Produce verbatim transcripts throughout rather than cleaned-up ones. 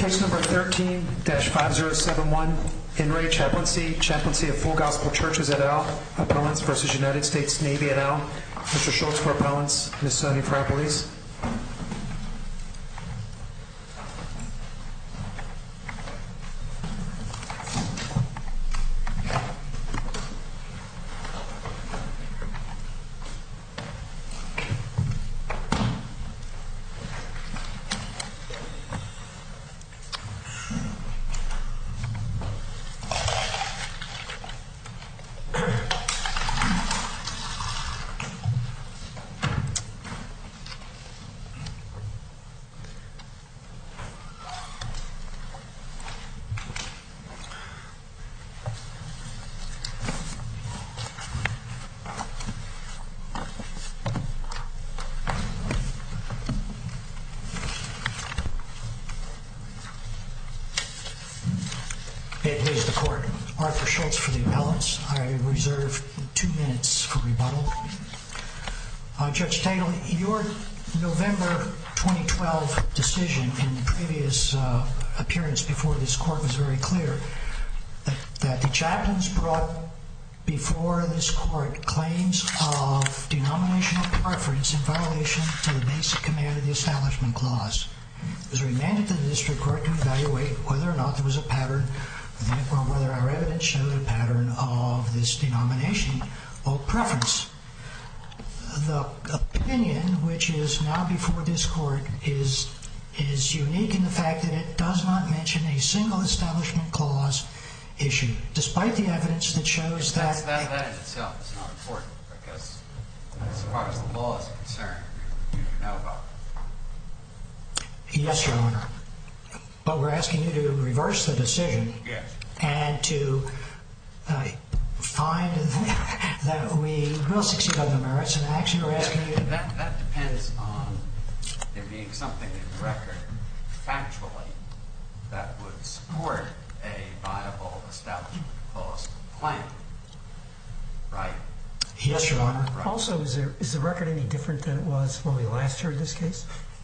Case number thirteen dash five zero seven one, In Re Chaplaincy, Chaplaincy of Full Gospel Churches et al., Appellants versus United States Navy et al. Mister Schultz for Appellants, Miz Sonia for Appellees. It is the court. Arthur Schultz for the appellants. I reserve two minutes for rebuttal. Uh, Judge Tatel, your November twenty twelve decision in the previous uh, appearance before this court was very clear that, that the chaplains brought before this court claims of denominational preference in violation to the basic command of the Establishment Clause. It was remanded to the district court to evaluate whether or not there was a pattern or whether our evidence showed a pattern of this denomination or preference. The opinion, which is now before this court, is is unique in the fact that it does not mention a single Establishment Clause issue, despite the evidence that shows that... That's, that, that in itself is not important, because as far as the law is concerned, you know about it. Yes, Your Honor. But we're asking you to reverse the decision. Yes. And to uh, find that we will succeed on the merits, and actually we're asking you... That, that depends on there being something in the record factually that would support a viable Establishment Clause claim, right? Yes, Your Honor. Right. Also, is there is the record any different than it was when we last heard this case?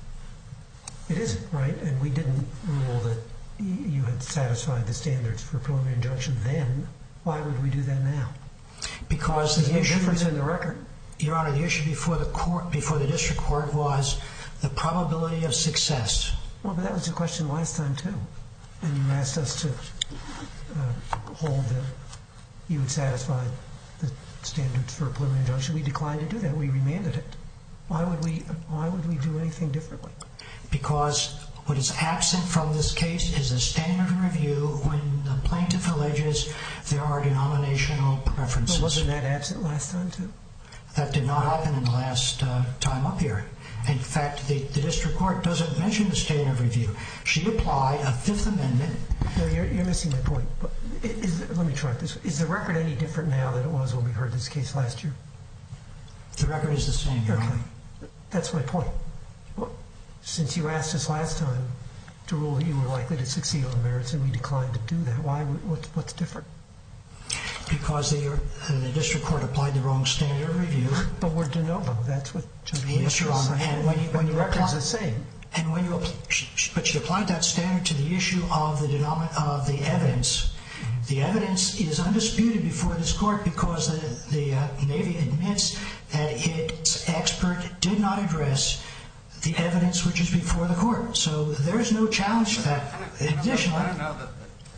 It isn't, right? And we didn't rule that you had satisfied the standards for preliminary injunction then. Why would we do that now? Because There's the no issue difference in the record. Your Honor, the issue before the court, before the district court, was the probability of success. Well, but that was the question last time too, and you asked us to uh, hold that you had satisfied the standards for a preliminary injunction. We declined to do that. We remanded it. Why would we? Why would we do anything differently? Because what is absent from this case is a standard review when the plaintiff alleges there are denominational preferences. But wasn't that absent last time too? That did not happen in the last uh, time up here. In fact, the, the district court doesn't mention the standard review. She applied a Fifth Amendment. No, you're, you're missing my point. But is, let me try this. Is the record any different now than it was when we heard this case last year? The record is the same, Your Okay. Honor. That's my point. Well, since you asked us last time to rule that you were likely to succeed on the merits and we declined to do that, why? What, what's different? Because the, uh, the district court applied the wrong standard review. But we're de novo. That's what Judge Williams Yes, Your Honor. said. And when you, when the you record's apply, the same. And when you, but she applied that standard to the issue of the denomin of the evidence. The evidence is undisputed before this court because the, the uh, Navy admits that its expert did not address the evidence which is before the court. So there is no challenge to that. Additionally, I don't know that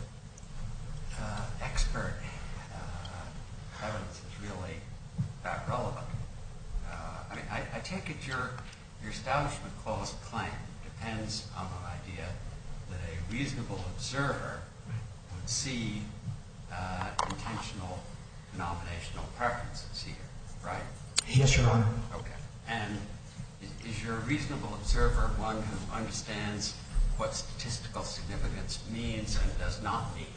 the uh, expert uh, evidence is really that relevant. Uh, I mean, I, I take it your your Establishment Clause claim depends on the idea that a reasonable observer would see uh, intentional denominational preferences here, right? yes, Your Honor. Okay. And is, is your reasonable observer one who understands what statistical significance means and does not mean?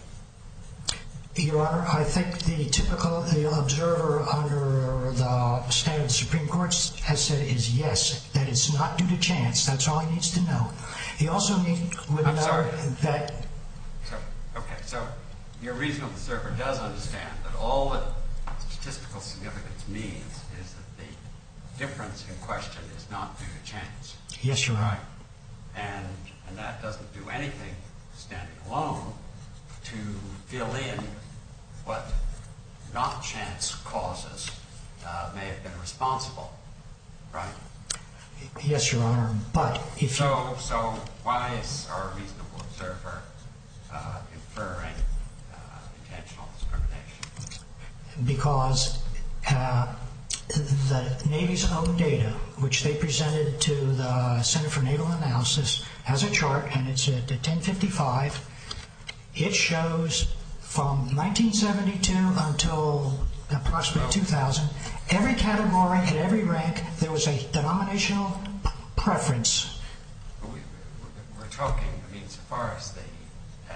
Your Honor, I think the typical the observer under the standard Supreme Court has said is yes, that it's not due to chance. That's all he needs to know. He also need, would I'm know sorry. that... So, okay, so your reasonable observer does understand that all that statistical significance means is that the difference in question is not due to chance. Yes, Your Honor. And, and that doesn't do anything standing alone, to fill in what not chance causes uh, may have been responsible, right? Yes, Your Honor, but if so, you... So why is our reasonable observer uh, inferring uh, intentional discrimination? Because uh, the Navy's own data, which they presented to the Center for Naval Analysis, has a chart, and it's at ten fifty-five. It shows from nineteen seventy-two until approximately two thousand, every category and every rank, there was a denominational preference. We, we're talking, I mean, so far as the uh,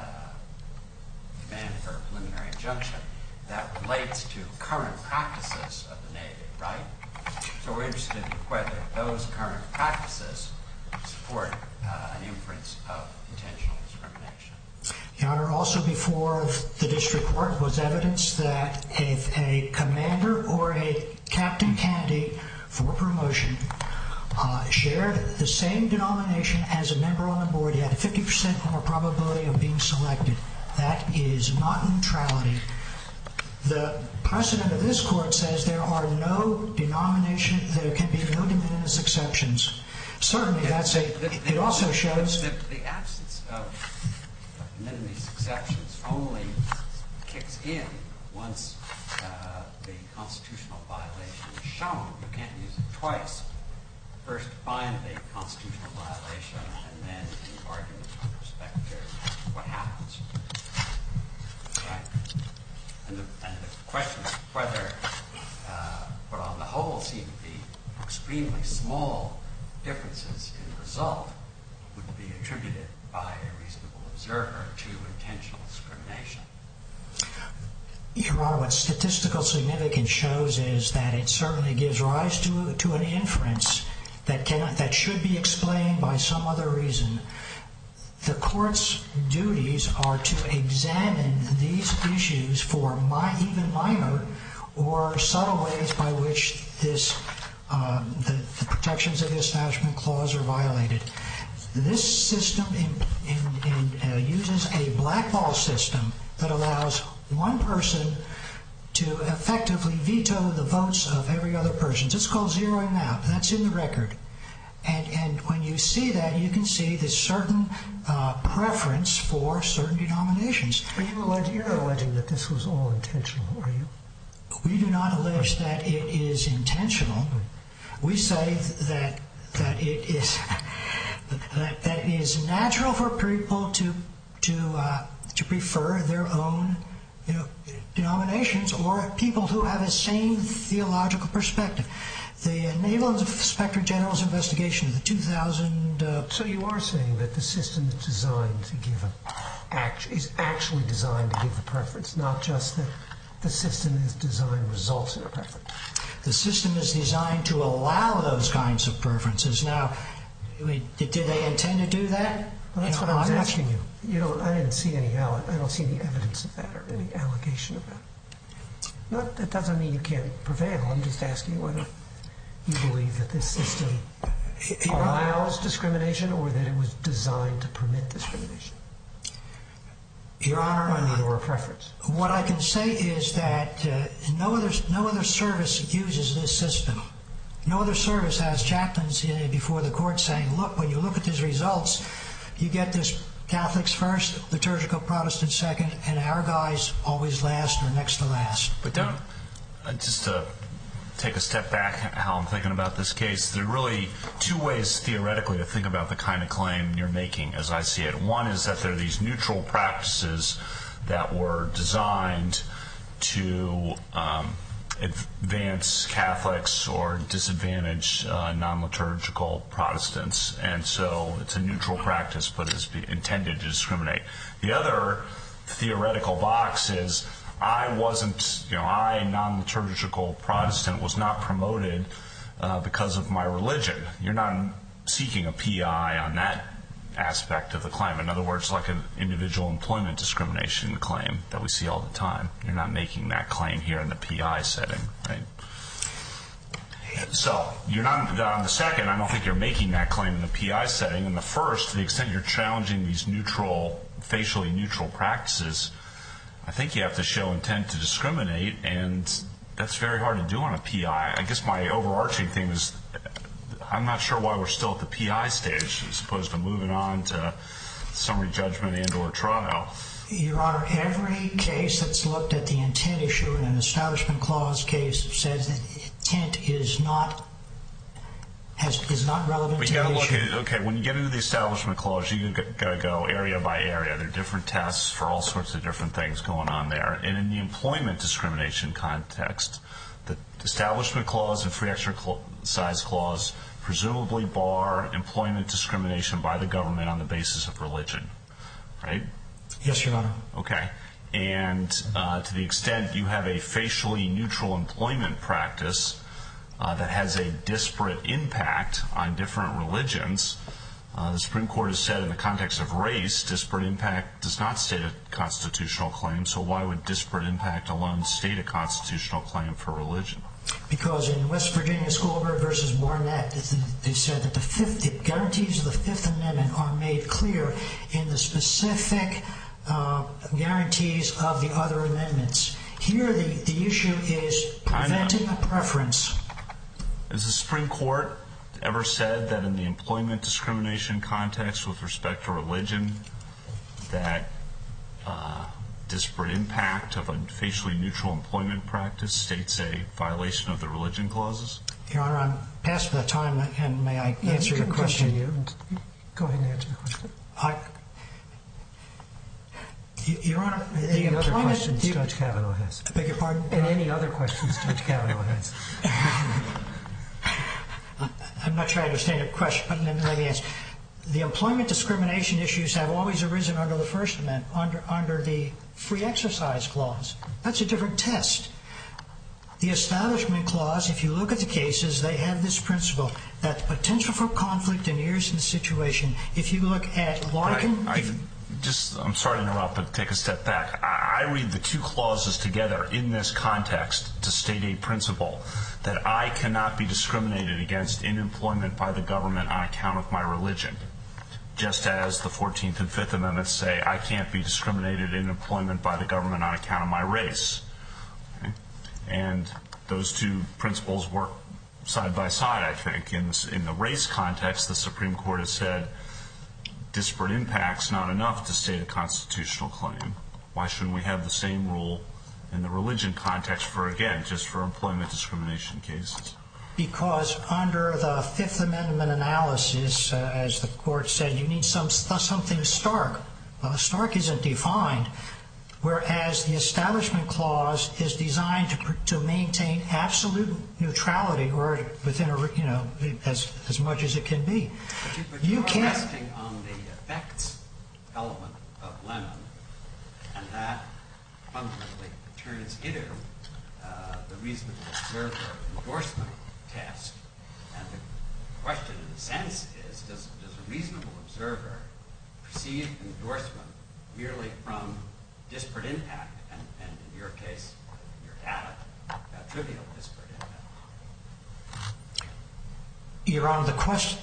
demand for a preliminary injunction, that relates to current practices of the Navy, right? So we're interested in whether those current practices support uh, an inference of intentional discrimination. Your Honor, also before the district court was evidence that if a commander or a captain candidate for promotion uh, shared the same denomination as a member on the board, he had a fifty percent more probability of being selected. That is not neutrality. The precedent of this court says there are no denomination, there can be no de minimis exceptions. Certainly, that's a, it also shows... The, the absence of de minimis exceptions only kicks in once uh, the constitutional violation is shown. You can't use it twice. First, find the constitutional violation, and then the argument with respect to what happens. Right? And the, and the question is whether, uh, what on the whole seem to be extremely small differences in the result would be attributed by a reasonable observer to intentional discrimination. Your Honor, what statistical significance shows is that it certainly gives rise to to an inference that cannot that should be explained by some other reason. The court's duties are to examine these issues for my, even minor or subtle ways by which this uh, the, the protections of the Establishment Clause are violated. This system in, in, in, uh, uses a blackball system that allows one person to effectively veto the votes of every other person. It's called zeroing out. That's in the record. And, and when you see that, you can see this certain uh, preference for certain denominations. Are you alleging, you're not alleging that this was all intentional, are you? We do not allege that it is intentional. We say that that it is that, that it is natural for people to to uh, to prefer their own, you know, denominations or people who have the same theological perspective. The Naval Inspector General's investigation of the two thousand... Uh, so you are saying that the system is designed to give a, act, is actually designed to give a preference, not just that the system is designed results in a preference. The system is designed to allow those kinds of preferences. Now, did they intend to do that? Well, that's you know, what I was I'm asking you. You know, I didn't see any. I don't see any evidence of that or any allegation of that. Not, that doesn't mean you can't prevail. I'm just asking whether you believe that this system allows discrimination or that it was designed to permit discrimination. Your Honor, I mean, or a preference. What I can say is that uh, no other no other service uses this system. No other service has chaplains in it before the court saying, look, when you look at these results, you get this Catholics first, liturgical Protestants second, and our guys always last or next to last. But don't, uh, just to take a step back how I'm thinking about this case, there are really two ways theoretically to think about the kind of claim you're making as I see it. One is that there are these neutral practices that were designed to um, advance Catholics or disadvantage uh, non-liturgical Protestants, and so it's a neutral practice but is intended to discriminate. The other theoretical box is I wasn't, you know, I, non-liturgical Protestant, was not promoted uh, because of my religion. You're not seeking a P I on that aspect of the claim. In other words, like an individual employment discrimination claim that we see all the time. You're not making that claim here in the P I setting, right? So you're not on the second. I don't think you're making that claim in the P I setting. In the first, to the extent you're challenging these neutral, facially neutral practices, I think you have to show intent to discriminate, and that's very hard to do on a P I. I guess my overarching thing is I'm not sure why we're still at the P I stage as opposed to moving on to summary judgment and or trial. Your Honor, every case that's looked at the intent issue in an Establishment Clause case says that intent is not has, is not relevant but to you gotta the look issue. at, okay, when you get into the Establishment Clause, you got to go area by area. There are different tests for all sorts of different things going on there. And in the employment discrimination context, the Establishment Clause and Free Exercise Clause presumably bar employment discrimination by the government on the basis of religion, right? Yes, Your Honor. Okay. And uh, to the extent you have a facially neutral employment practice uh, that has a disparate impact on different religions, uh, the Supreme Court has said in the context of race, disparate impact does not state a constitutional claim, so why would disparate impact alone state a constitutional claim for religion? Because in West Virginia Schoolberg versus Barnett, they said that the, fifth, the guarantees of the Fifth Amendment are made clear in the specific uh, guarantees of the other amendments. Here, the, the issue is preventing a preference. Has the Supreme Court ever said that in the employment discrimination context with respect to religion that uh, disparate impact of a facially neutral employment practice states a violation of the religion clauses? Your Honor, I'm past the time, and may I answer you your question? Continue. Go ahead and answer the question. I, Your Honor, the any other employment... questions The, Judge Kavanaugh has? I beg your pardon? And any other questions Judge Kavanaugh has? I'm not sure I understand your question, but let me, let me answer. The employment discrimination issues have always arisen under the First Amendment, under, under the Free Exercise Clause. That's a different test. The Establishment Clause, if you look at the cases, they have this principle that the potential for conflict inheres in the situation. If you look at Larkin... I, I just, I'm sorry to interrupt, but take a step back. I, I read the two clauses together in this context to state a principle that I cannot be discriminated against in employment by the government on account of my religion. Just as the fourteenth and fifth Amendments say I can't be discriminated in employment by the government on account of my race. Okay? And those two principles work side by side, I think. In, this, in the race context, the Supreme Court has said disparate impact's not enough to state a constitutional claim. Why shouldn't we have the same rule in the religion context for, again, just for employment discrimination cases? Because under the Fifth Amendment analysis, uh, as the court said, you need some something stark. Well, stark isn't defined, whereas the Establishment Clause is designed to to maintain absolute neutrality, or within a you know as as much as it can be. But you, but you you're can't resting on the effects element of Lemon, and that fundamentally turns into uh, the reasonable observer endorsement test. And the question, in a sense, is does, does a reasonable observer perceive endorsement merely from disparate impact, and, and in your case, your data, uh, trivial disparate impact? Your Honor, the question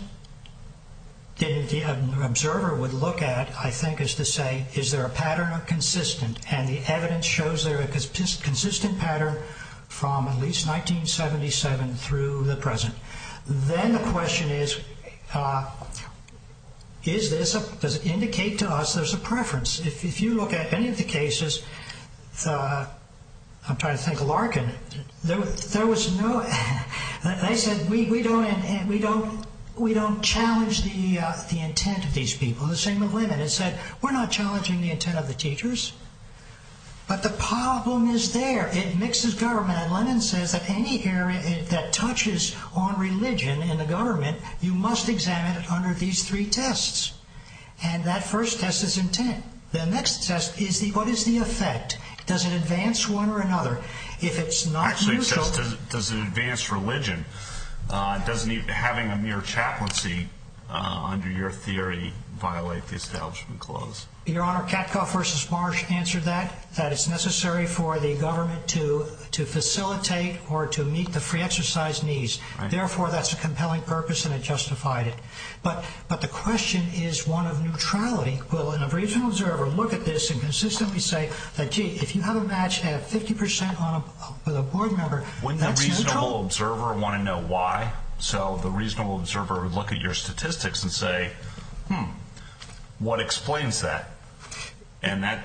that the observer would look at, I think, is to say, is there a pattern of consistent? And the evidence shows there a consistent pattern from at least nineteen seventy-seven through the present. Then the question is, uh, is this a, does it indicate to us there's a preference? If, if you look at any of the cases, uh, I'm trying to think of Larkin, there, there was no, they said we, we don't, we don't, we don't challenge the, uh, the intent of these people. The same with Lemon. It said, we're not challenging the intent of the teachers. But the problem is there. It mixes government. And Lennon says that any area that touches on religion in the government, you must examine it under these three tests. And that first test is intent. The next test is the what is the effect? Does it advance one or another? If it's not Actually, neutral, it says, does, does it advance religion? Uh, doesn't even, having a mere chaplaincy uh, under your theory, violate the Establishment Clause? Your Honor, Katkoff versus Marsh answered that, that it's necessary for the government to to facilitate or to meet the free exercise needs. Right. Therefore, that's a compelling purpose and it justified it. But but the question is one of neutrality. Will a reasonable observer look at this and consistently say that, gee, if you have a match at fifty percent on a, with a board member, Wouldn't that's the reasonable neutral? observer want to know why? So the reasonable observer would look at your statistics and say, hmm, what explains that? And that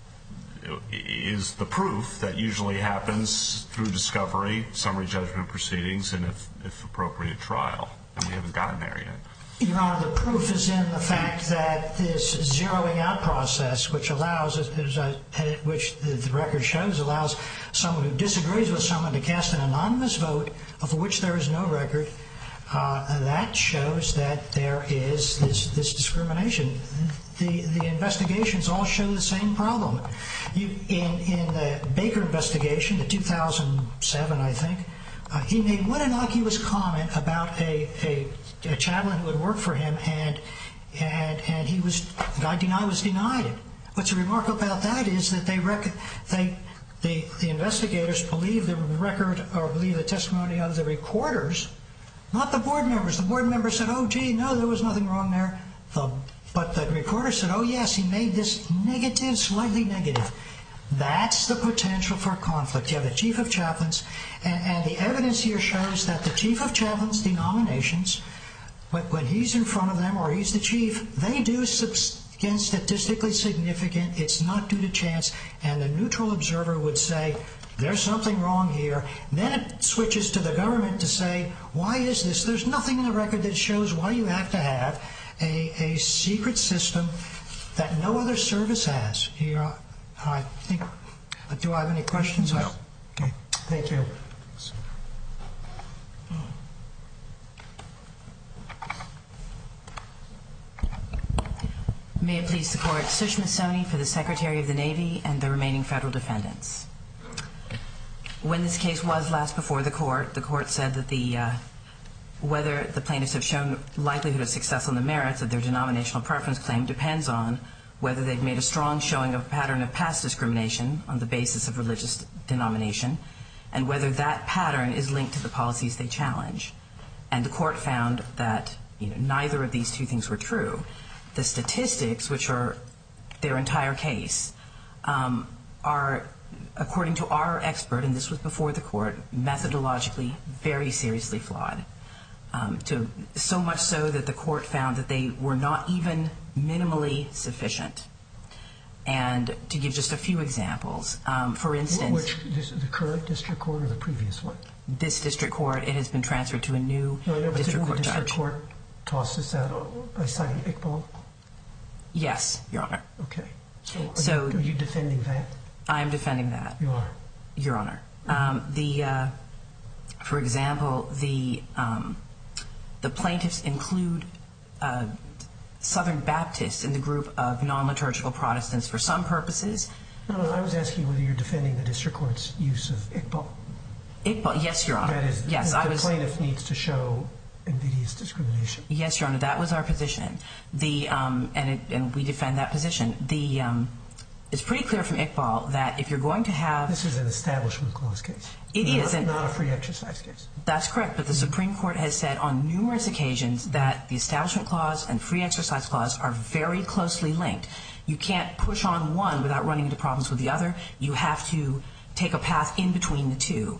is the proof that usually happens through discovery, summary judgment proceedings, and if, if appropriate, trial. And we haven't gotten there yet. Your Honor, the proof is in the fact that this zeroing out process, which allows, as I, which the, the record shows, allows someone who disagrees with someone to cast an anonymous vote, of which there is no record. Uh, that shows that there is this, this discrimination. The, the investigations all show the same problem. You, in, in the Baker investigation, the two thousand seven, I think, uh, he made one innocuous comment about a, a, a chaplain who had worked for him, and and and he was, I deny was denied it. What's remarkable about that is that they rec- they the the investigators believe the record or believe the testimony of the recorders. Not the board members. The board members said, oh, gee, no, there was nothing wrong there. The, but the recorder said, oh, yes, he made this negative, slightly negative. That's the potential for conflict. You have the chief of chaplains, and, and the evidence here shows that the chief of chaplains denominations, when, when he's in front of them or he's the chief, they do subs- again, statistically significant. It's not due to chance. And the neutral observer would say, there's something wrong here. Then it switches to the government to say, why is this? There's nothing in the record that shows why you have to have a, a secret system that no other service has. Here, I think, do I have any questions? No. Okay, thank you. May it please the Court, Sushma Soni for the Secretary of the Navy and the remaining federal defendants. When this case was last before the court, the court said that the uh, whether the plaintiffs have shown likelihood of success on the merits of their denominational preference claim depends on whether they've made a strong showing of a pattern of past discrimination on the basis of religious denomination, and whether that pattern is linked to the policies they challenge. And the court found that you know, neither of these two things were true. The statistics, which are their entire case, um, are, according to our expert, and this was before the court, methodologically very seriously flawed. Um, to so much so that the court found that they were not even minimally sufficient. And to give just a few examples, um, for instance, Which, this, the current district court or the previous one? This district court, it has been transferred to a new No, no, but district didn't court the district judge. court toss this out by citing Iqbal? Yes, Your Honor. Okay. So, are, So- you, are you defending that? I am defending that, You are. Your Honor. Um, the, uh, for example, the um, the plaintiffs include uh, Southern Baptists in the group of non-liturgical Protestants for some purposes. No, no, I was asking whether you're defending the district court's use of Iqbal. Iqbal, yes, Your Honor. That is, yes, the, I the was. plaintiff needs to show invidious discrimination. Yes, Your Honor, that was our position. The um, and it, and we defend that position. The um, it's pretty clear from Iqbal that if you're going to have This is an Establishment Clause case. It not, is, and- not a free exercise case. That's correct, but the Supreme Court has said on numerous occasions that the Establishment Clause and Free Exercise Clause are very closely linked. You can't push on one without running into problems with the other. You have to take a path in between the two.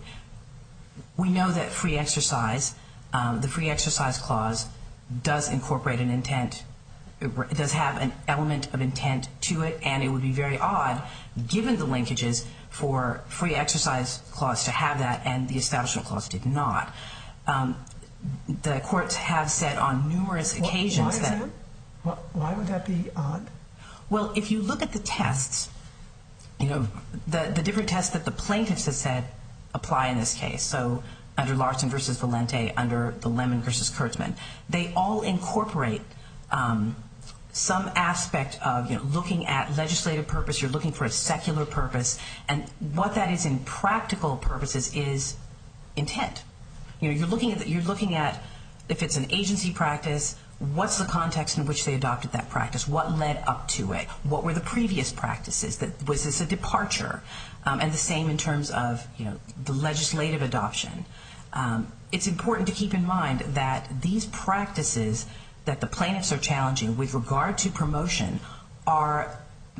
We know that free exercise, um, the Free Exercise Clause, does incorporate an intent. It does have an element of intent to it, and it would be very odd, given the linkages, for Free Exercise Clause to have that, and the Establishment Clause did not. Um, the courts have said on numerous Wh- occasions why is that, that? Wh- Why would that be odd? well, if you look at the tests, you know, the, the different tests that the plaintiffs have said apply in this case, so under Larson versus Valente, under the Lemon versus Kurtzman, they all incorporate um, some aspect of, you know, looking at legislative purpose. You're looking for a secular purpose, and what that is in practical purposes is intent. You know, you're looking at the, you're looking at if it's an agency practice, what's the context in which they adopted that practice? What led up to it? What were the previous practices? That was this a departure? Um, and the same in terms of, you know, the legislative adoption. Um, it's important to keep in mind that these practices that the plaintiffs are challenging with regard to promotion are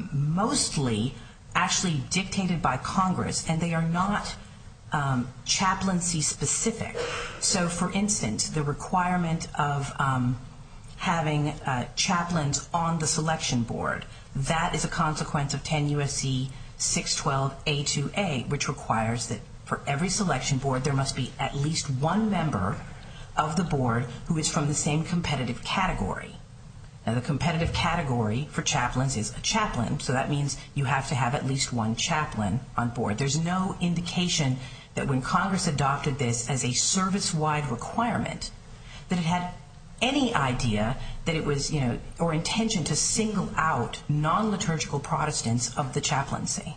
mostly actually dictated by Congress, and they are not um, chaplaincy specific. So, for instance, the requirement of um, having uh, chaplains on the selection board, that is a consequence of ten U S C six twelve A two A, which requires that for every selection board there must be at least one member of the board who is from the same competitive category. Now, the competitive category for chaplains is a chaplain, so that means you have to have at least one chaplain on board. There's no indication that when Congress adopted this as a service-wide requirement, that it had any idea that it was, you know, or intention to single out non-liturgical Protestants of the chaplaincy.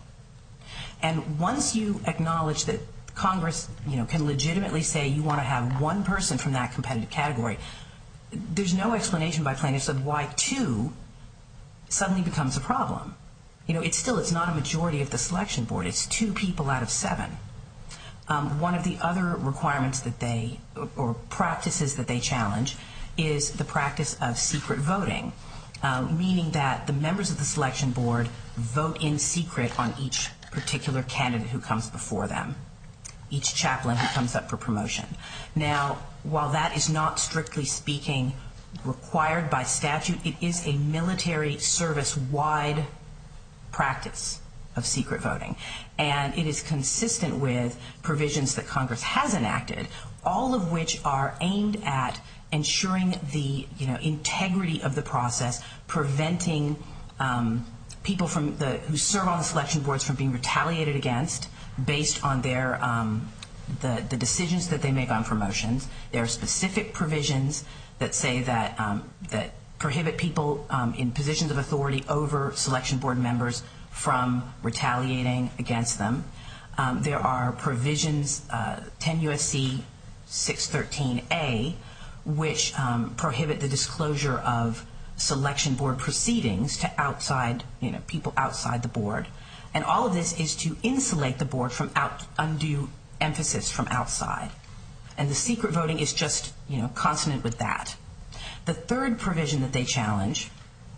And once you acknowledge that Congress, you know, can legitimately say you want to have one person from that competitive category, there's no explanation by plaintiffs of why two suddenly becomes a problem. You know, it's still, it's not a majority of the selection board. It's two people out of seven. Um, one of the other requirements that they, or practices that they challenge, is the practice of secret voting, uh, meaning that the members of the selection board vote in secret on each particular candidate who comes before them, each chaplain who comes up for promotion. Now, while that is not strictly speaking required by statute, it is a military service-wide practice of secret voting. And it is consistent with provisions that Congress has enacted, all of which are aimed at ensuring the, you know, integrity of the process, preventing um, people from the who serve on the selection boards from being retaliated against based on their um, the the decisions that they make on promotions. There are specific provisions that say that um, that prohibit people um, in positions of authority over selection board members from retaliating against them. Um, there are provisions, uh, ten U S C six thirteen A, which um, prohibit the disclosure of selection board proceedings to outside, you know, people outside the board. And all of this is to insulate the board from out, undue emphasis from outside. And the secret voting is just, you know, consonant with that. The third provision that they challenge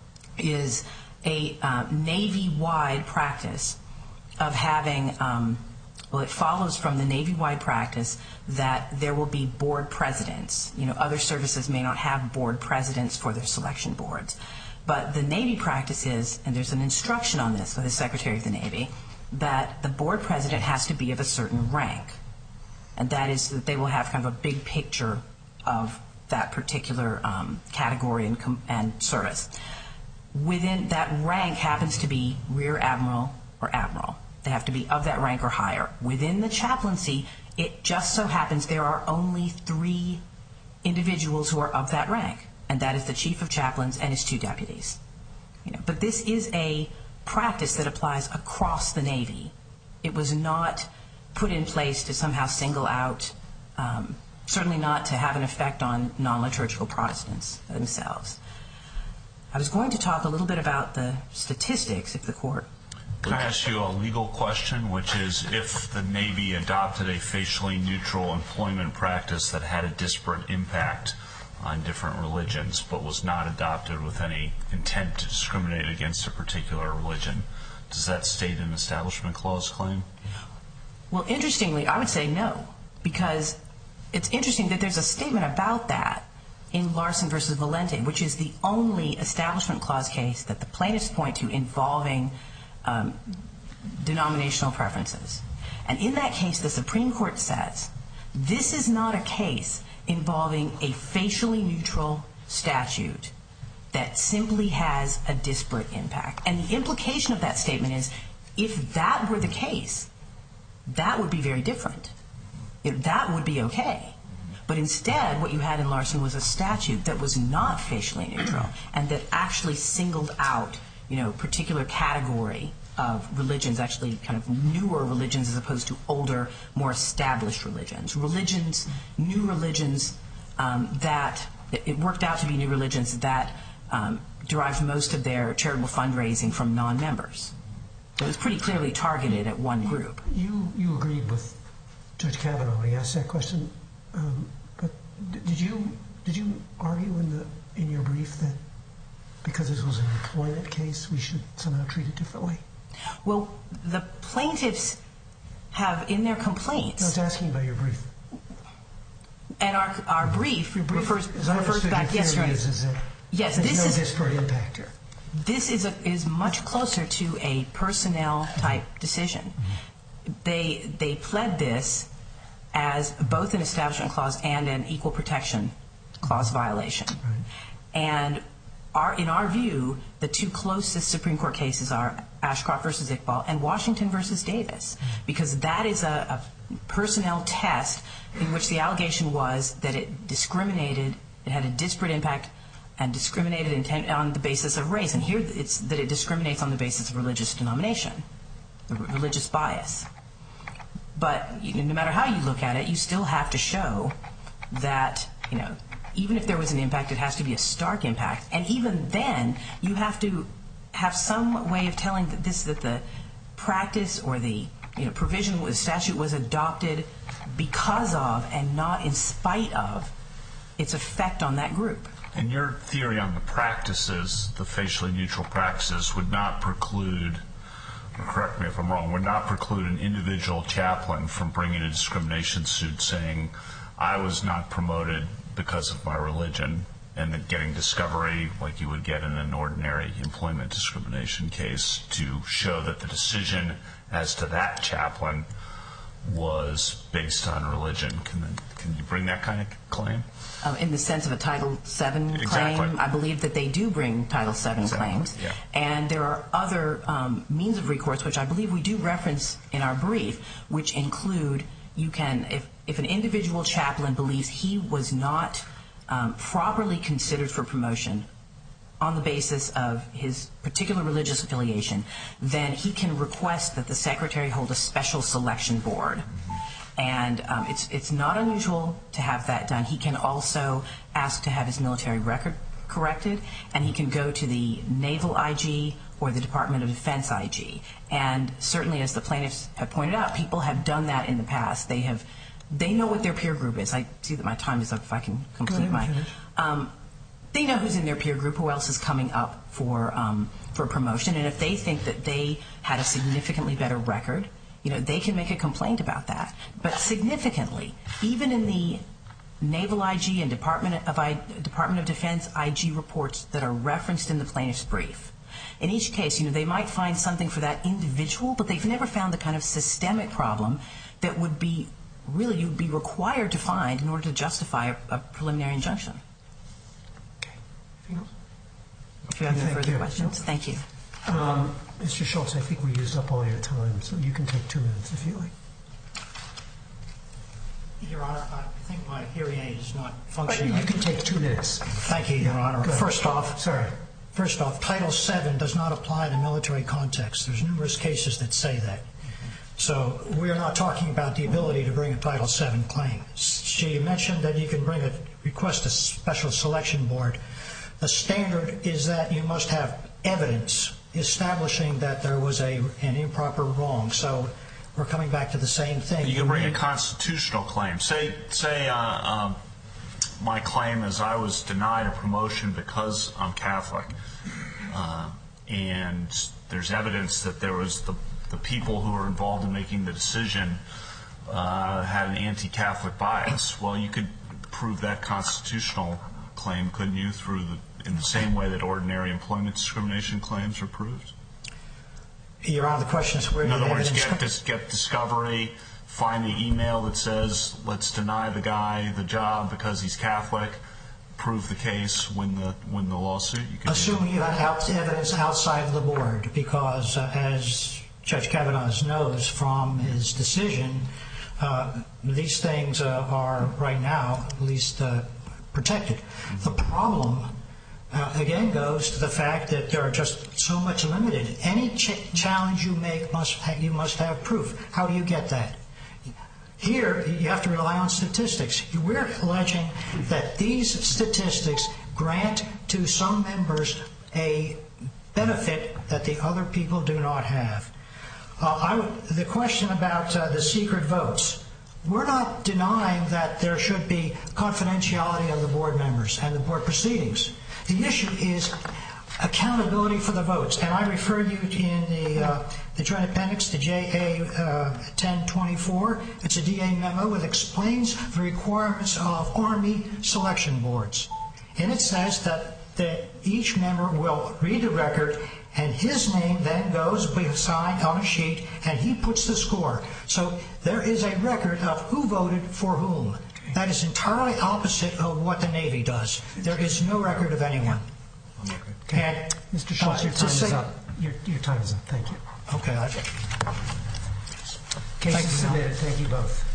is a uh, Navy-wide practice of having, um, well, it follows from the Navy-wide practice that there will be board presidents. You know, other services may not have board presidents for their selection boards. But the Navy practice is, and there's an instruction on this by the Secretary of the Navy, that the board president has to be of a certain rank. And that is that they will have kind of a big picture of that particular um, category and, com- and service. Within that rank happens to be Rear Admiral or Admiral. They have to be of that rank or higher. Within the chaplaincy, it just so happens there are only three individuals who are of that rank, and that is the chief of chaplains and his two deputies. You know, but this is a practice that applies across the Navy. It was not put in place to somehow single out, um, certainly not to have an effect on non-liturgical Protestants themselves. I was going to talk a little bit about the statistics, if the court... Can I ask you a legal question, which is if the Navy adopted a facially neutral employment practice that had a disparate impact on different religions but was not adopted with any intent to discriminate against a particular religion, does that state an Establishment Clause claim? Well, interestingly, I would say no, because it's interesting that there's a statement about that in Larson versus Valente, which is the only Establishment Clause case that the plaintiffs point to involving um, denominational preferences. And in that case, the Supreme Court says, this is not a case involving a facially neutral statute that simply has a disparate impact. And the implication of that statement is, if that were the case, that would be very different. It, that would be okay. But instead, what you had in Larson was a statute that was not facially neutral and that actually singled out, you know, particular category of religions, actually kind of newer religions as opposed to older, more established religions. Religions, new religions um, that it, it worked out to be New Religions that um, derived most of their charitable fundraising from non-members. So it was pretty clearly targeted at one group. You you agreed with Judge Kavanaugh when he asked that question, um, but did you did you argue in the in your brief that because this was an employment case, we should somehow treat it differently? Well, the plaintiffs have in their complaints. I was asking about your brief. And our our brief, Your brief refers, as I refers understood back. your Yes, theory right. is, is that Yes, there's this no is disparate impact here. this is a, is much closer to a personnel type decision. Mm-hmm. They they pled this as both an establishment clause and an equal protection clause violation. Right. And our in our view, the two closest Supreme Court cases are Ashcroft versus Iqbal and Washington versus Davis, because that is a, a personnel test in which the allegation was that it discriminated, it had a disparate impact and discriminated intent on the basis of race. And here it's that it discriminates on the basis of religious denomination, the religious bias. But you know, no matter how you look at it, you still have to show that, you know, even if there was an impact, it has to be a stark impact. And even then, you have to have some way of telling that this that the practice or the you know provision, the statute was adopted because of and not in spite of its effect on that group. And your theory on the practices, the facially neutral practices, would not preclude, or correct me if I'm wrong, would not preclude an individual chaplain from bringing a discrimination suit saying, I was not promoted because of my religion, and then getting discovery like you would get in an ordinary employment discrimination case to show that the decision as to that chaplain was based on religion. Can, can you bring that kind of claim? Um, in the sense of a Title seven Exactly. claim, I believe that they do bring Title seven Exactly, claims. yeah. And there are other um, means of recourse, which I believe we do reference in our brief, which include you can, if, if an individual chaplain believes he was not um, properly considered for promotion on the basis of his particular religious affiliation, then he can request that the secretary hold a special selection board. And um, it's it's not unusual to have that done. He can also ask to have his military record corrected, and he can go to the Naval I G or the Department of Defense I G. And certainly, as the plaintiffs have pointed out, people have done that in the past. They have, they know what their peer group is. I see that my time is up. If I can complete my, um, they know who's in their peer group, who else is coming up for um, for promotion, and if they think that they had a significantly better record, you know, they can make a complaint about that. But significantly, even in the Naval I G and Department of I, Department of Defense I G reports that are referenced in the plaintiff's brief, in each case, you know, they might find something for that individual, but they've never found the kind of systemic problem that would be really you'd be required to find in order to justify a, a preliminary injunction. Okay. Anything else? If you have no Thank further you. questions, thank you. Um, Mister Schultz, I think we used up all your time, so you can take two minutes if you like. Your Honor, I think my hearing aid is not But functioning. you can take two minutes. Thank you, Your Honor. Go ahead. First off, Sorry. First off, Title seven does not apply in a military context. There's numerous cases that say that. So we are not talking about the ability to bring a Title seven claim. She mentioned that you can bring a request a special selection board. The standard is that you must have evidence establishing that there was a an improper wrong. So we're coming back to the same thing. You can bring a constitutional claim. Say, say, uh, um, my claim is I was denied a promotion because I'm Catholic, uh, and there's evidence that there was the the people who were involved in making the decision uh, had an anti-Catholic bias. Well, you could prove that constitutional claim, couldn't you, through the in the same way that ordinary employment discrimination claims are proved? Your Honor, the question is where In the other words, evidence get dis- get discovery, find the email that says let's deny the guy the job because he's Catholic, prove the case, win the win the lawsuit. You could Assuming you have out- evidence outside of the board, because uh, as Judge Kavanaugh knows from his decision, uh, these things uh, are right now at least uh, protected. Mm-hmm. The problem, uh, again, goes to the fact that there are just so much limited. Any ch- challenge you make must ha- you must have proof. How do you get that? Here, you have to rely on statistics. We're alleging that these statistics grant to some members a benefit that the other people do not have. Uh, I would, the question about uh, the secret votes, we're not denying that there should be confidentiality of the board members and the board proceedings. The issue is accountability for the votes, and I refer you in the uh, the joint appendix to J A uh, ten twenty-four. It's a D A memo that explains the requirements of Army selection boards, and it says that the, each member will read the record, and his name then goes signed on a sheet, and he puts the score. So there is a record of who voted for whom. That is entirely opposite of what the Navy does. There is no record of anyone. Okay. And, Mister Schultz, uh, your to time is say- up. Your, your time is up. Thank you. Okay. I, Case Thank is you, Al. submitted. Thank you both.